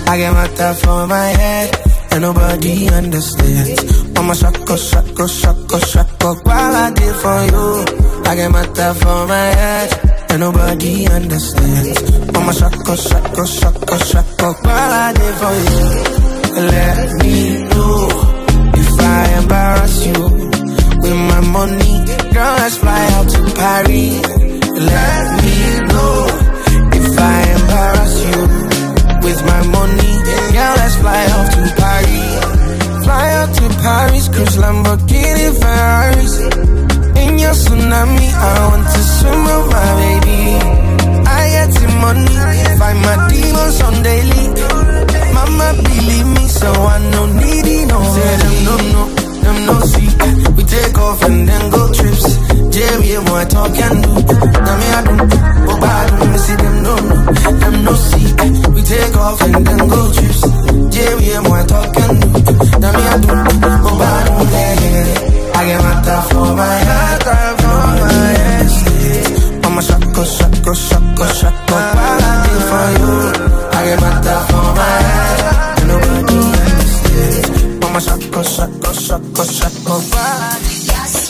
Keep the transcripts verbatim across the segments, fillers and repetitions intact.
I get my top for my head, and nobody understands. Mama shako, shako, shako, shako, while I did for you. I get my top for my head, and nobody understands. Mama shako, shako, shako, shako, while I did for you. Let me know if I embarrass you with my money. Girl, let's fly out to Paris. Let me know if I embarrass you with my money. Girl, let's fly out to Paris. Fly out to Paris, cruise Lamborghini Ferraris. In your tsunami, I want to swim with my baby. I get the money, find my demons on daily. Mama believe me, so I no needy, no. Say them no, no, them no see. We take off and then go trips. J B M, what I talk and do. Now me I do, but I don't see them no, no, them no see. We take off and then go trips. J B M, what I talk and do. Now me I do, but I don't yeah. I get my top for my head, top for my head. Mama shako, shako, shako, shako, while I did for you. I get my top for my head, and nobody understands. Mama shako, shako, shako, shako, while I did.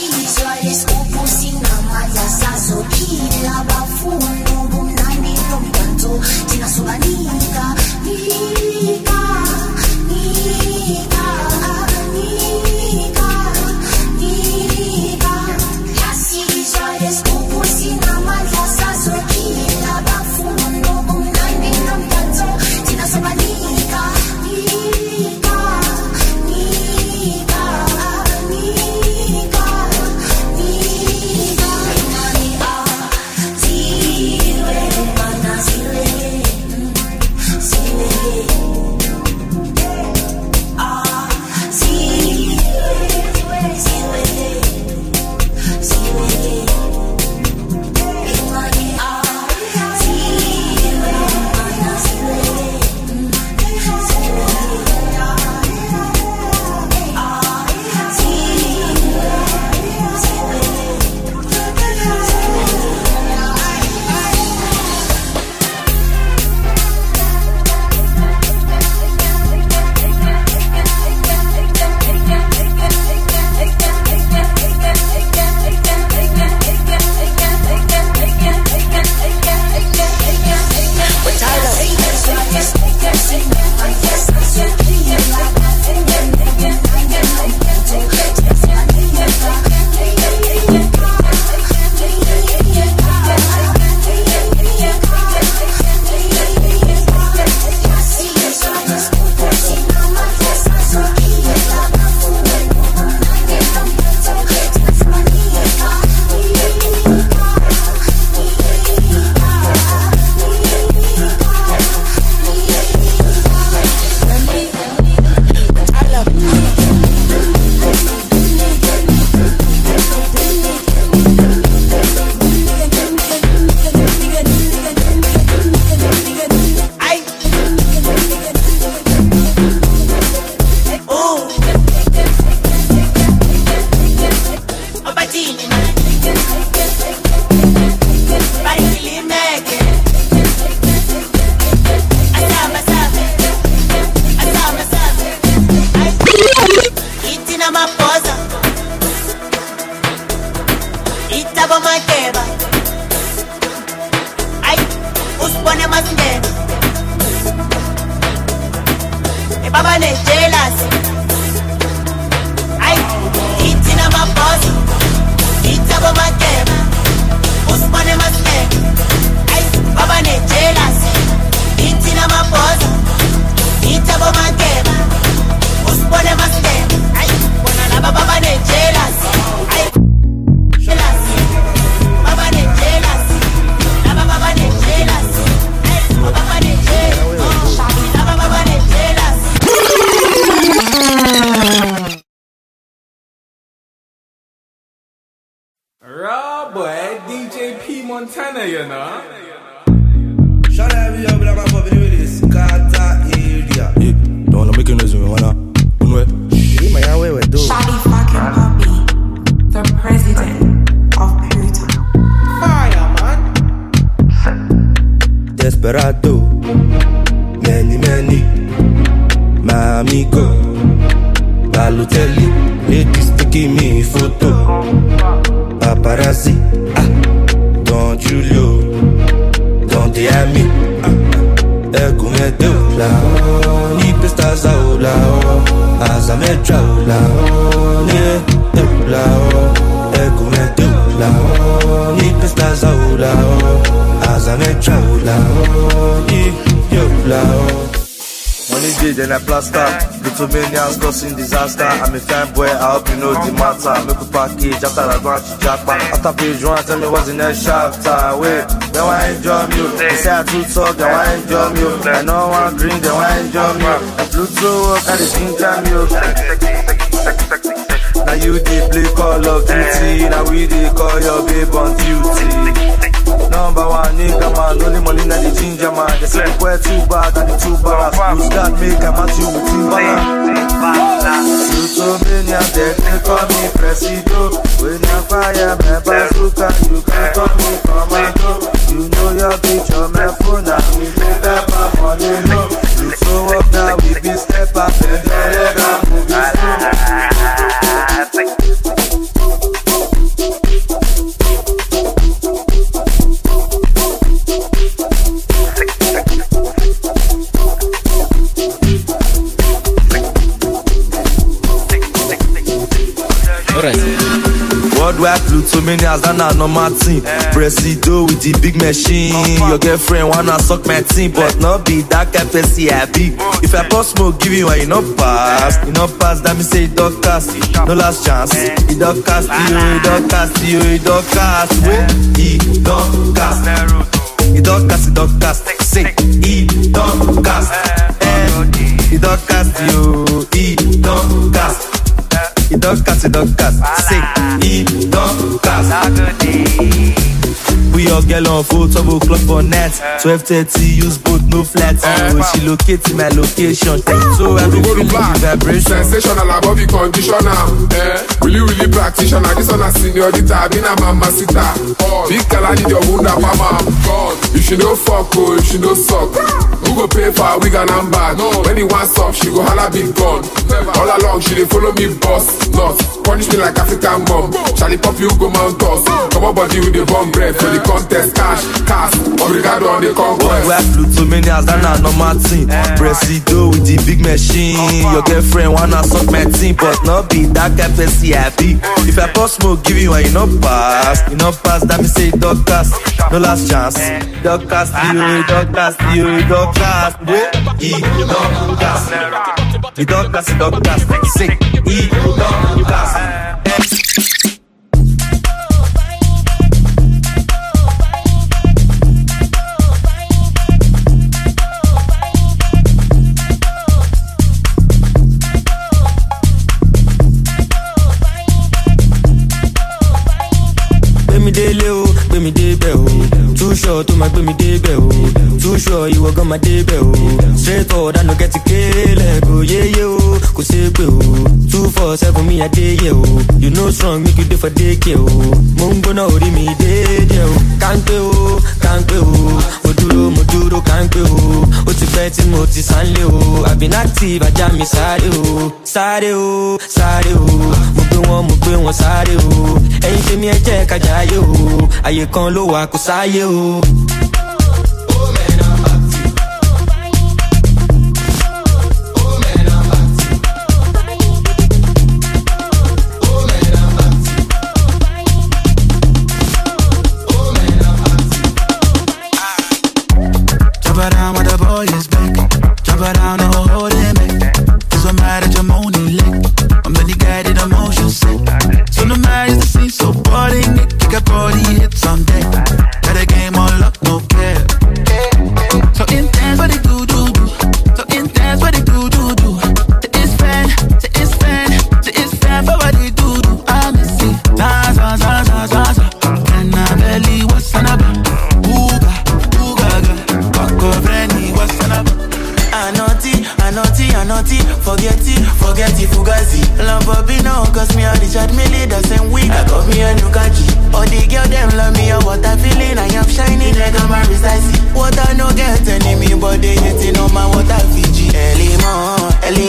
Raw boy, D J P Montana, you know. Shall I be able to have a video with this Carter area? Yeah, don't wanna make a noise with me, wanna. You may have a do. Shawty fucking puppy, the president of Pluto. Fire, man. Desperado, many, many. my amigo. Balotelli, ladies taking me photo. Paparazzi, ah, Don Julio, Don Diami, ah, Egumete la, Ipestaza la, Azametra la, Ne la, Egumete la, Ipestaza la, Azametra la, Yo la. Money did and I plaster. Little millions causing disaster. I'm a fanboy, I hope you know the matter. Make a package after I go to Japan. After page one, tell me what's in that chapter. Wait, then why enjoy me? They say I too talk, then why enjoy me? I know one green, then why enjoy me? I flew through work and it's ginger me. Now you did play Call of Duty. Now we did call your babe on duty. Number one nigga man, only money na the ginger man. They say we're too bad and the two bars. Use that make a match you with Timbaland. You told me ya they call me Presido. When you fire me bazooka, you can call me Commando. You know your bitch on my phone, now we make that my money low. You so up now, we be step up and your leg up, movie Worldwide Plutomanias, that na normal thing. Presido with the big machine. Your girlfriend wanna suck my team, but not be that kind of person I be. If I pass smoke, give you one, you not pass. You not pass, that me say it don't cast. No last chance. It don't cast you, it don't cast you, it don't cast. Wait, it don't cast. It don't cast, it don't cast. Say, it don't cast. It don't cast you, it don't cast. It don't cast, it don't cast. Say, it don't cast. We all get on full twelve o'clock for net. twelve thirty, use both, no flats. Oh, she located my location. So I be feeling the vibration. Sensational, above the conditioner. Eh, really, really practitioner. This one a señorita, I been a mamacita. Big girl, I need your wound up, mama. God, if she no fuck, oh, if she no suck. Who go pay for a wig and I'm bad? When he wants up, she go holla big gun. All along, she dey follow me boss. Not punish me like African mom. Charlie pop, you go mount us. Come on, body with the bomb bread for the contest. Cash, cash, obrigado on the conquest. Worldwide Plutomanias, that na normal thing. Presido with the big machine. Your girlfriend wanna suck my team, but not be that kind of person I be. If I pass smoke, give you one, you not pass. You not pass, that me say it don't cast. No last chance. Don't cast you, it don't cast you, it don't cast. Wait, it don't cast. It don't cast, it don't cast. Say, it don't cast. Me débẹ̀ o, too sure tó máa gbé mi débẹ̀ o, too sure ìwọ gan máa débẹ̀ o, straight forward I no get to kélẹ̀ kò yéyé o, kò ṣe pé o, two four seven mi àdéyẹ o, you know strong make you dey for dékè o, mo ń gbóná orí mi déédéé o, kánpé o, kánpé o, mo dúró mo dúró kánpé o, ó ti pẹ́ tí mo ti sánlé o, I been active ajá mi sáré o, sáré o, sáré o, mo gbé wọn mo gbé wọn sáré o, ẹ̀yin tèmi ẹ jẹ́ ká jayé o, ayé kan ló wà kó sáyé o. Drop it down with the boy is back. Drop it down, no holding back. Doesn't matter, I'm only late. I'm really guided, emotion sick. So no matter the scene, so boring. Kick a body hits on deck. Got a game on lock, no care. So intense, what it do, do, do. So intense, what it do, do, do. To it's fan, to it's fan, to it's fan, for what it do, do. I miss it. Zaza, zaza, zaza. And I belly, what's on up? Ooga, ooga, ga. Coco, Frenny, what's on up? I naughty, I naughty, I naughty. Forget it, forget it, fugazi. Lamborghini, cause me and Richard Mille the same week. I got me a new khaki. All the girl them love me, oh, what I feeling. I am shining like I'm a precisely. What I no get enemy, but they hating on my water Fiji. Early morning, early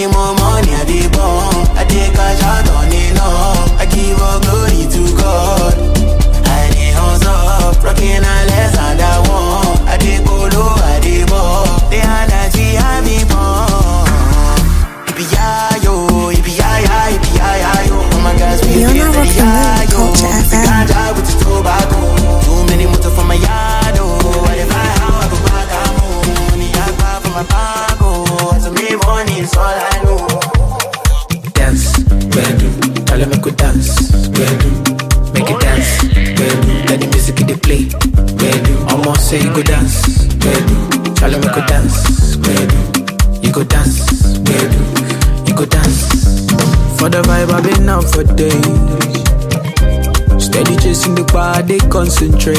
my bank, oh. To me, money is all I know. Dance, bedu, tell them I could dance, bedu, make it dance, bedu, let the music they play, bedu, almost say you go dance, bedu, tell them I could dance, bedu, you go dance, bedu, you go dance. For the vibe I've been out for days, steady chasing the bar, they concentrate.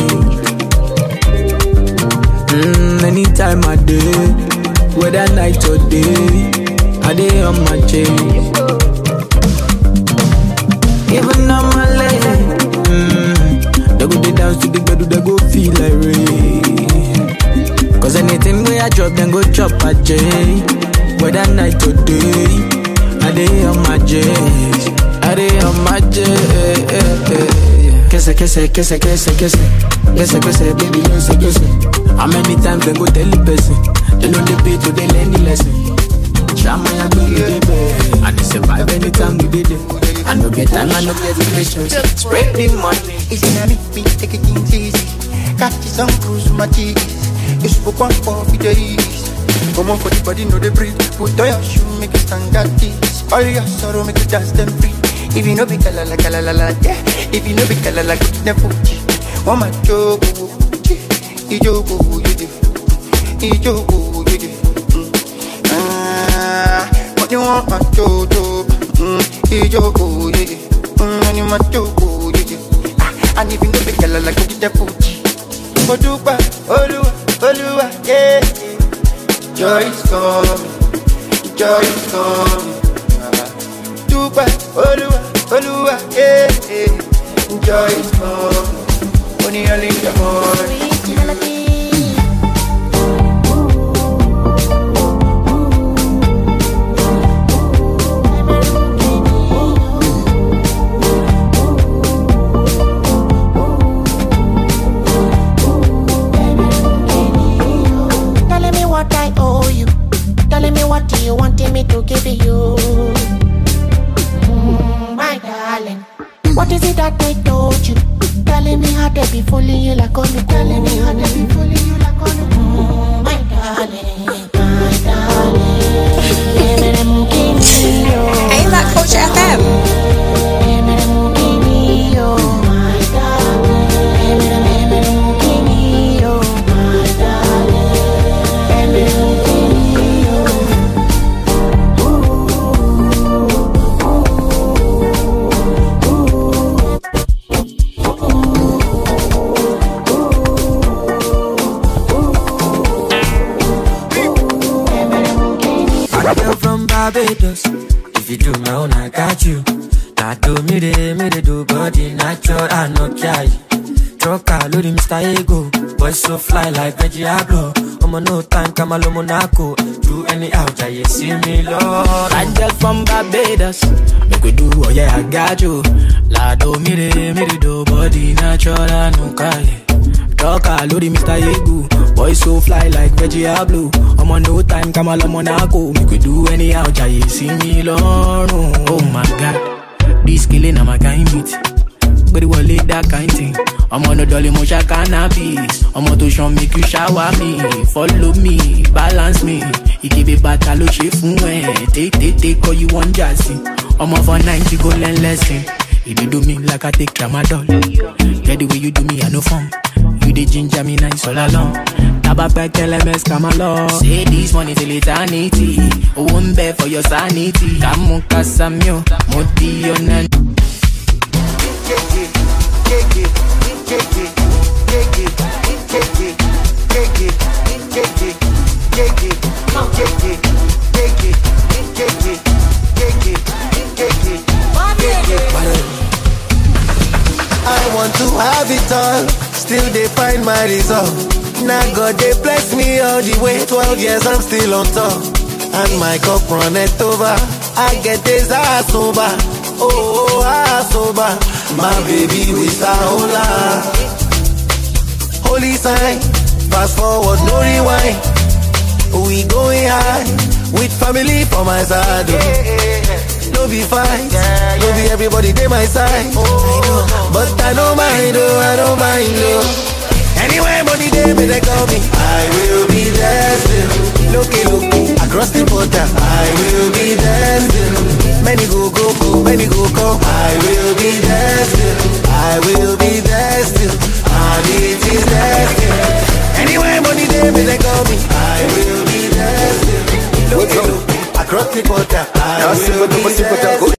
Mm, anytime I day, whether night or day, I day on my chase. Even on my leg, mm, they go they dance to the bed, they go feel like rain. Cause anything where I drop, then go chop a J. Whether night or day, I day on my chase. I day on my J. Kese, kese, kese, kese, kese. Kese, kese, baby, kese, kese. How many times they go tell the person? They know the beat, but they learn the lesson. Shama ya baby, baby. And they survive anytime we did it. I no get time, I no get patience. Spread the money. Easy na me, me take it easy. Catch some cruise with my cheese. You spoke one for the days. Come on for the body, know the breathe. Put on your shoe, make it stand at this. All your sorrow, make it dance them free. If you know be kalala kalala, yeah. If you know be kalala, get them Fuji. One my joke, ijogo, you do, ijogo, you do. Ah, what you want, my jojo? Ijogo, you do, and you my jogo, you do. And if you know be kalala, get them Fuji. Odupa, Olua, Olua, yeah. Joy is coming, joy is coming. Dupa, Olua, Olua, yeah, yeah. Joy is coming. Only a little more. Telling me what I owe you. Telling me what do you wanting me to give you. Mm, my darling. What is it that I told you? Telling me how they be fooling you like on the telling me how they be fooling you like on the mm, my darling, my darling. Ain't that Coach F M? Barbados. If you do my own, I got you. Now do me de, me de do body natural, I no care. Troca, loading Mister Ego. Boy so fly like Reggie Abloh. I'm on no time, come along Monaco. Do any out, you see me, Lord. Angel from Barbados. Make we do, oh yeah, I got you. La do me de, me de do body natural, I no care. Troca, loading Mister Ego. Boy so fly like Reggie Abloh. I'm on no time, come along Monaco. Make we do anyhow, you see me, Lord. Oh my God, this killing I'm a kind beat. But it will lead that kind thing. I'm on the dolly motion cannabis. I'm on to show make you shower me. Follow me, balance me. You give it back a look shape from where. Take, take, take all you want jazzy. I'm off for ninety go learn lesson. If you do me like I take tramadol. Get the way you do me, I no fun. You the ginger me nice all along. Tabapek L M S come along. Say this money till eternity. Oh, one bed for your sanity. Kamu kasamyo, moti yonan. I want to have it all, still they find my result. Now God they bless me all the way, twelve years I'm still on top. And my cup run it over, I get this ass over. Oh, ass over, my baby with a hola. Holy sign, fast forward, no rewind. We going high, with family for my side. Oh. No be fight, no be everybody they my side. Oh. But I don't mind, oh, I don't mind, oh. Anyway, money they may they call me, I will be there still. Look, look. water. I will be dancing. Many go go go, many go go. I will be dancing.